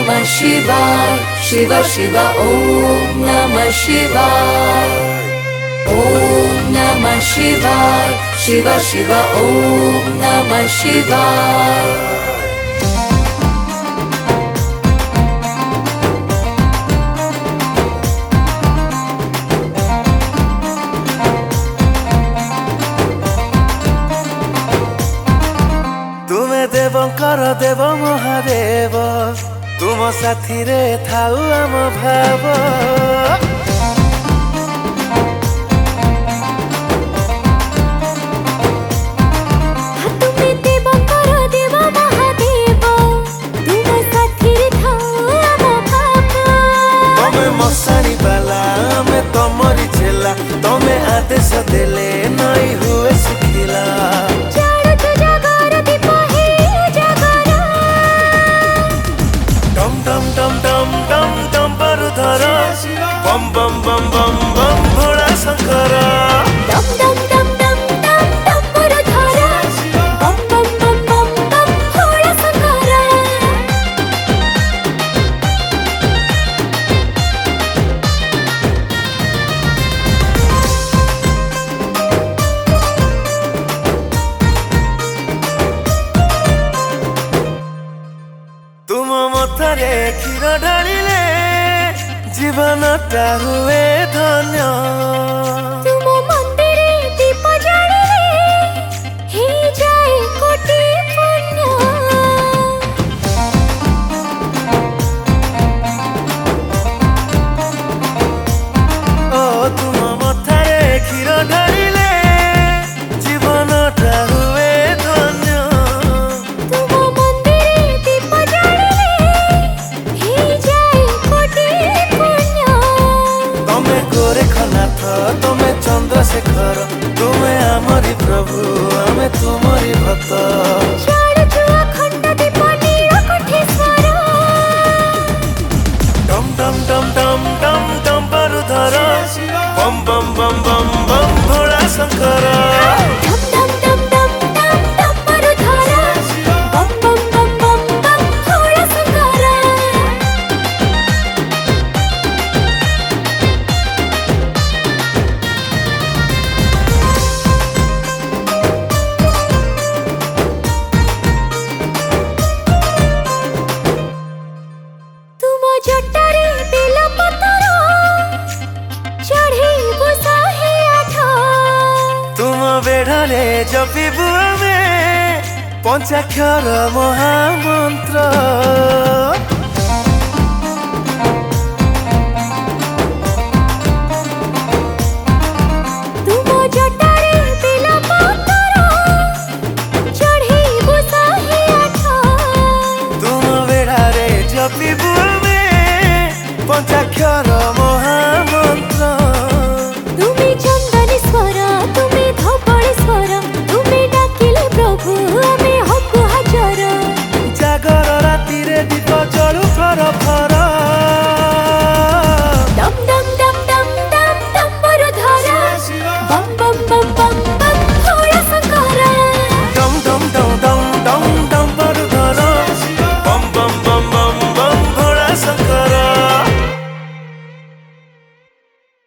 नमः शिवाय शिव शिव ओम नमः शिवाय ओम नमः शिवाय शिव शिव ओम नमः शिवाय। तुमे देवंकर देव महादेव तुम साथी रे थाउ आम भाव। तमे मसाणी बाला आमे तमरी चेला तमे आदेश देले नई हुए सुखिला। टम टम टम टम टम परुधर बम बम बम बम बम भोला शंकर। डम डम डम डम डम डम परुधर बम बम बम बम बम भोला शंकर। तुम मथरे क्षीर ढालिले जीवनटा हुए धन्य। तुम मंदिरे दीप जालिले हे जाए कोटि पुण्य। ओ तुम मथरे क्षीर ढालिले जीवनटा हुए धन्य। तुम मंदिरे दीप जालिले हे जाए कोटि पुण्य। तमे गोरेखनाथ तमे चंद्रशेखर तुमे आमरी प्रभु आमे तुमरी भक्त। चारुचुआ खंड दीप नीलकंठेश्वर। टम टम टम टम टम टम परुधर बम बम बम बम बम भोला शंकर। डम डम डम डम डम डम परुधर बम बम बम बम बम भोला शंकर। तुम जटारे बेल पतर चढ़ेबो शहे आठ। तुम बेढ़ाले जपिबु आमे पंचाक्षर महामंत्र। तुम जटारे बेल पतर चढ़ेबो शहे आठ। तुम बेढ़ारे जपिबु आमे पंचाक्षर महामंत्र। तुमे चंदनेश्वर तुमे धवळेश्वर तुमे डाकिले प्रभु आमे हबु हाजर। जागर राति रे दीप जलु फर फर। डम डम डम डम डम डम परुधर बम बम बम बम